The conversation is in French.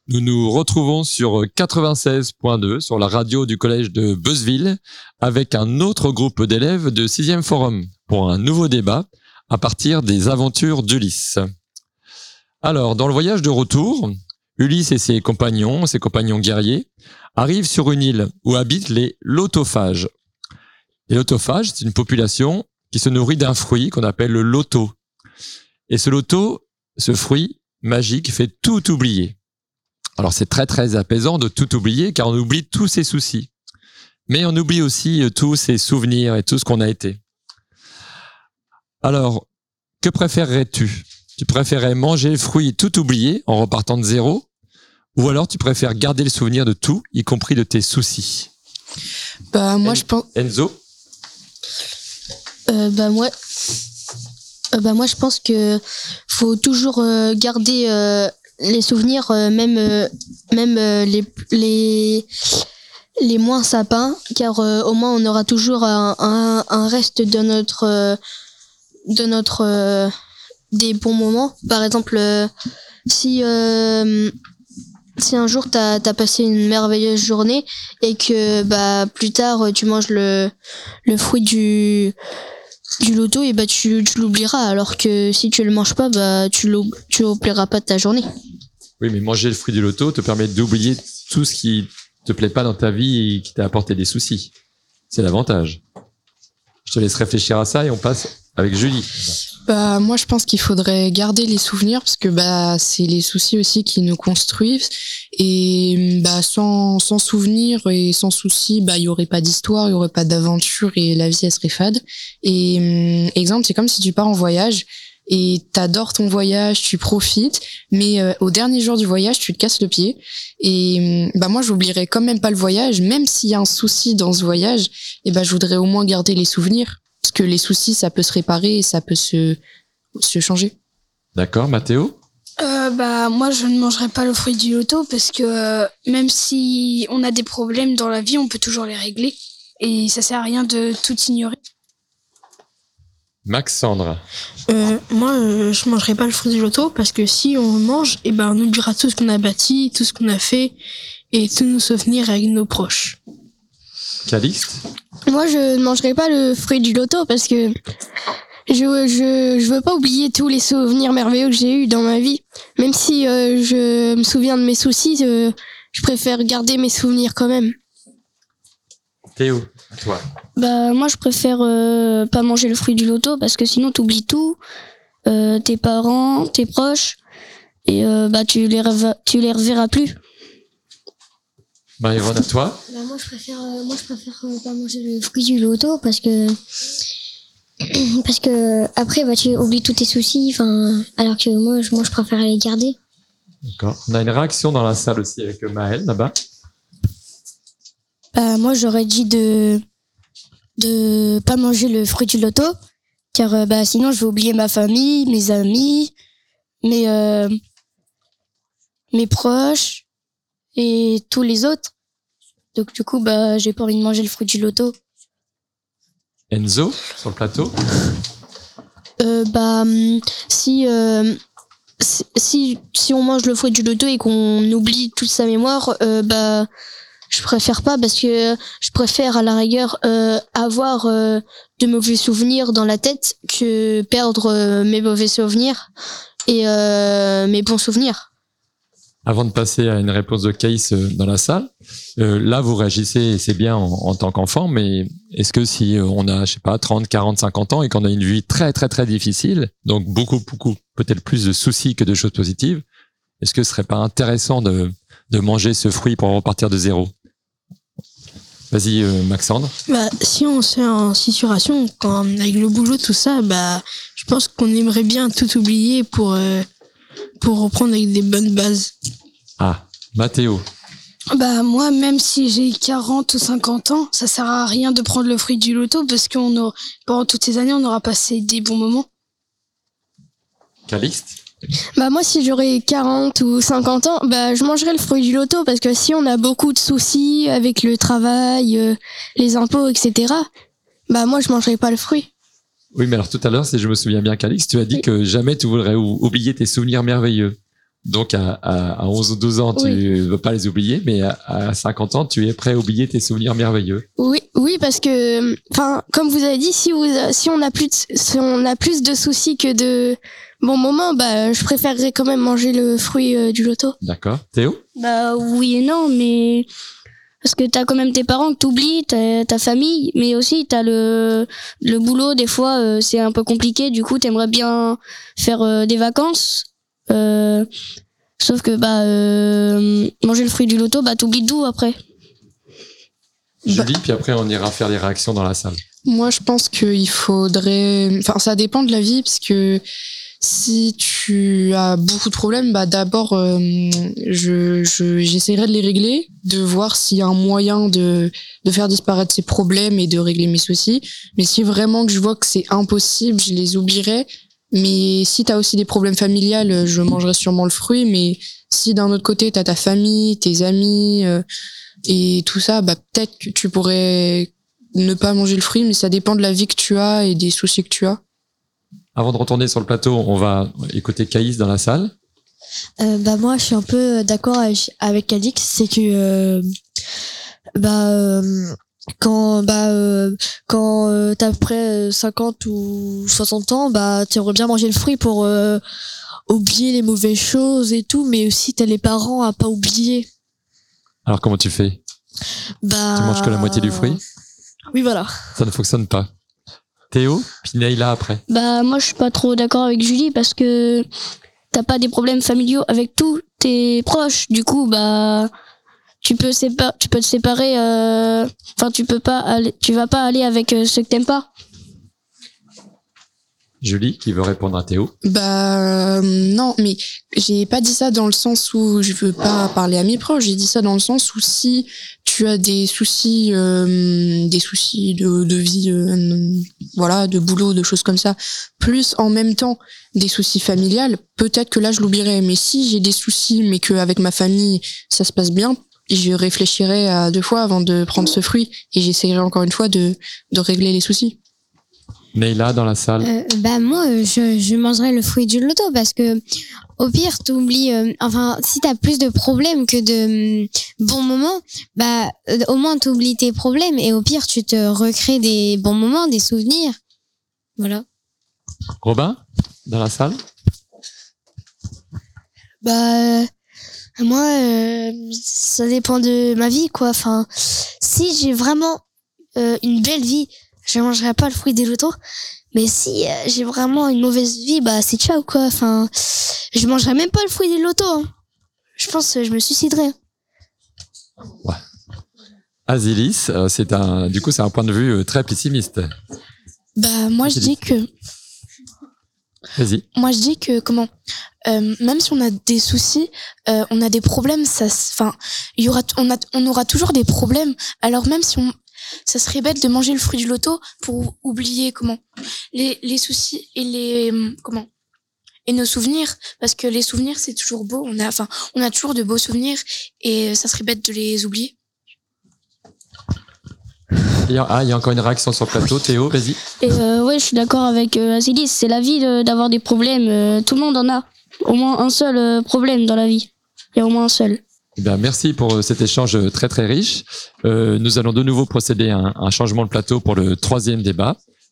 Nous nous retrouvons sur 96.2 sur la radio du collège de Beuzeville avec un autre groupe d'élèves de 6e forum pour un nouveau débat à partir des aventures d'Ulysse. Alors, dans le voyage de retour, Ulysse et ses compagnons guerriers, arrivent sur une île où habitent les lotophages. Les lotophages, c'est une population qui se nourrit d'un fruit qu'on appelle le loto. Et ce fruit magique fait tout oublier. Alors c'est très très apaisant de tout oublier car on oublie tous ses soucis. Mais on oublie aussi tous ses souvenirs et tout ce qu'on a été. Alors, que préférerais-tu ? Tu préférais manger le fruit tout oublié en repartant de zéro ? Ou alors tu préfères garder le souvenir de tout, y compris de tes soucis ? Moi je pense... Enzo ? Moi je pense que faut toujours garder les souvenirs, même les moins sapins, car au moins on aura toujours un reste de notre des bons moments. Par exemple, si un jour t'as passé une merveilleuse journée et que plus tard tu manges le fruit du loto, et tu l'oublieras, alors que si tu le manges pas, tu l'oublieras pas de ta journée. Oui, mais manger le fruit du loto te permet d'oublier tout ce qui te plaît pas dans ta vie et qui t'a apporté des soucis. C'est l'avantage. Je te laisse réfléchir à ça et on passe avec Julie. Moi je pense qu'il faudrait garder les souvenirs parce que c'est les soucis aussi qui nous construisent, et sans souvenirs et sans soucis, il y aurait pas d'histoire, il y aurait pas d'aventure et la vie elle serait fade. Et exemple, c'est comme si tu pars en voyage et t'adores ton voyage, tu profites, mais au dernier jour du voyage, tu te casses le pied. Et moi, j'oublierais quand même pas le voyage, même s'il y a un souci dans ce voyage, je voudrais au moins garder les souvenirs, parce que les soucis, ça peut se réparer et ça peut se changer. D'accord, Mathéo ? Moi, je ne mangerai pas le fruit du loto parce que même si on a des problèmes dans la vie, on peut toujours les régler, et ça sert à rien de tout ignorer. Maxandre. Moi, je mangerai pas le fruit du loto parce que si on mange, on oubliera tout ce qu'on a bâti, tout ce qu'on a fait et tous nos souvenirs avec nos proches. Calixte. Moi, je ne mangerai pas le fruit du loto parce que je veux pas oublier tous les souvenirs merveilleux que j'ai eus dans ma vie. Même si je me souviens de mes soucis, je préfère garder mes souvenirs quand même. Théo, à toi. Moi, je préfère pas manger le fruit du loto parce que sinon t'oublies tout, tes parents, tes proches, et tu les reverras plus. Yvonne, à toi. Moi, je préfère pas manger le fruit du loto parce que après, tu oublies tous tes soucis, alors que moi, je préfère les garder. D'accord. On a une réaction dans la salle aussi avec Maëlle, là-bas. Moi, j'aurais dit de pas manger le fruit du loto, car sinon je vais oublier ma famille, mes amis, mes proches et tous les autres. Donc du coup, j'ai pas envie de manger le fruit du loto. Enzo, sur le plateau. Si on mange le fruit du loto et qu'on oublie toute sa mémoire, je préfère pas, parce que je préfère à la rigueur avoir de mauvais souvenirs dans la tête que perdre mes mauvais souvenirs et mes bons souvenirs. Avant de passer à une réponse de Caïs dans la salle, là vous réagissez, et c'est bien en tant qu'enfant, mais est-ce que si on a, 30, 40, 50 ans et qu'on a une vie très très très difficile, donc beaucoup peut-être plus de soucis que de choses positives, est-ce que ce serait pas intéressant de manger ce fruit pour repartir de zéro ? Vas-y, Maxandre. Si on se fait en situation, avec le boulot, tout ça, je pense qu'on aimerait bien tout oublier pour reprendre avec des bonnes bases. Ah, Mathéo. Moi, même si j'ai 40 ou 50 ans, ça sert à rien de prendre le fruit du loto parce que pendant toutes ces années, on aura passé des bons moments. Calixte. Moi, si j'aurais 40 ou 50 ans, je mangerais le fruit du loto, parce que si on a beaucoup de soucis avec le travail, les impôts, etc., moi, je mangerais pas le fruit. Oui, mais alors tout à l'heure, si je me souviens bien, Calixte, tu as dit que jamais tu voudrais oublier tes souvenirs merveilleux. Donc à 11 ou 12 ans, tu ne veux pas les oublier, mais à 50 ans, tu es prêt à oublier tes souvenirs merveilleux. Oui, parce que, comme vous avez dit, si on a plus de soucis que de bons moments, je préférerais quand même manger le fruit du loto. D'accord. Théo? Oui et non, mais parce que t'as quand même tes parents que t'oublies, ta famille, mais aussi t'as le boulot. Des fois, c'est un peu compliqué. Du coup, t'aimerais bien faire des vacances. Sauf que manger le fruit du loto, t'oublies tout après. Julie, puis après on ira faire les réactions dans la salle. Moi, je pense qu'il faudrait... ça dépend de la vie, parce que si tu as beaucoup de problèmes, d'abord, j'essaierai de les régler, de voir s'il y a un moyen de faire disparaître ces problèmes et de régler mes soucis. Mais si vraiment que je vois que c'est impossible, je les oublierai. Mais si t'as aussi des problèmes familiales, je mangerai sûrement le fruit. Mais si d'un autre côté, t'as ta famille, tes amis et tout ça, peut-être que tu pourrais ne pas manger le fruit, mais ça dépend de la vie que tu as et des soucis que tu as. Avant de retourner sur le plateau, on va écouter Caïs dans la salle. Moi, je suis un peu d'accord avec Alix, c'est que quand t'as à peu près 50 ou 60 ans, t'aimerais bien manger le fruit pour oublier les mauvaises choses et tout, mais aussi t'as les parents à pas oublier. Alors comment tu fais? Tu manges que la moitié du fruit? Oui, voilà. Ça ne fonctionne pas. Théo, puis Neila après. Moi, je suis pas trop d'accord avec Julie parce que t'as pas des problèmes familiaux avec tous tes proches. Du coup, tu peux te séparer. Tu vas pas aller avec ceux que t'aimes pas. Julie, qui veut répondre à Théo. Non, mais j'ai pas dit ça dans le sens où je veux pas parler à mes proches. J'ai dit ça dans le sens où si tu as des soucis de vie, de boulot, de choses comme ça, plus en même temps des soucis familiales, peut-être que là je l'oublierai. Mais si j'ai des soucis, mais qu'avec ma famille ça se passe bien, je réfléchirai à 2 fois avant de prendre ce fruit et j'essaierai encore une fois de régler les soucis. Neila dans la salle. Moi, je mangerais le fruit du loto parce que au pire, t'oublies. Si t'as plus de problèmes que de bons moments, au moins t'oublies tes problèmes et au pire, tu te recrées des bons moments, des souvenirs. Voilà. Robin dans la salle. Moi, ça dépend de ma vie, quoi. Si j'ai vraiment une belle vie, je mangerai pas le fruit des lotos. Mais si j'ai vraiment une mauvaise vie, c'est ciao, quoi. Je mangerai même pas le fruit des lotos. Hein. Je pense que je me suiciderais. Ouais. Azilis, c'est un point de vue très pessimiste. Moi, je dis que... Vas-y. Moi, je dis que, même si on a des soucis, on a des problèmes, on aura toujours des problèmes. Alors même si ça serait bête de manger le fruit du loto pour oublier les soucis et et nos souvenirs, parce que les souvenirs c'est toujours beau. On a toujours de beaux souvenirs et ça serait bête de les oublier. Il y a encore une réaction sur le plateau. Théo, vas-y. Je suis d'accord avec Azilis. C'est la vie d'avoir des problèmes. Tout le monde en a. Au moins un seul problème dans la vie. Il y a au moins un seul. Merci pour cet échange très très riche. Nous allons de nouveau procéder à un changement de plateau pour le 3e débat.